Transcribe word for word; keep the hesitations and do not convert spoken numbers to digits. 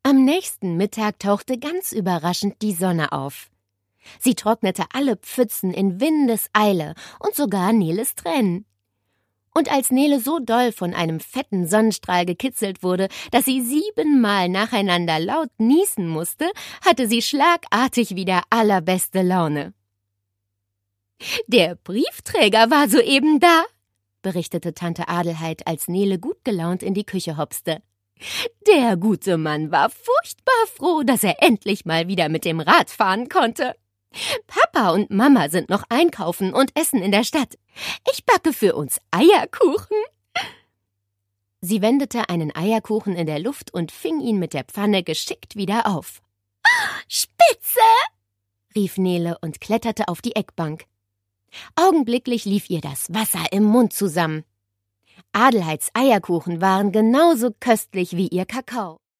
Am nächsten Mittag tauchte ganz überraschend die Sonne auf. Sie trocknete alle Pfützen in Windeseile und sogar Neles Tränen. Und als Nele so doll von einem fetten Sonnenstrahl gekitzelt wurde, dass sie siebenmal nacheinander laut niesen musste, hatte sie schlagartig wieder allerbeste Laune. »Der Briefträger war soeben da«, berichtete Tante Adelheid, als Nele gut gelaunt in die Küche hopste. »Der gute Mann war furchtbar froh, dass er endlich mal wieder mit dem Rad fahren konnte. Papa und Mama sind noch einkaufen und essen in der Stadt. Ich backe für uns Eierkuchen.« Sie wendete einen Eierkuchen in der Luft und fing ihn mit der Pfanne geschickt wieder auf. »Spitze«, rief Nele und kletterte auf die Eckbank. Augenblicklich lief ihr das Wasser im Mund zusammen. Adelheids Eierkuchen waren genauso köstlich wie ihr Kakao.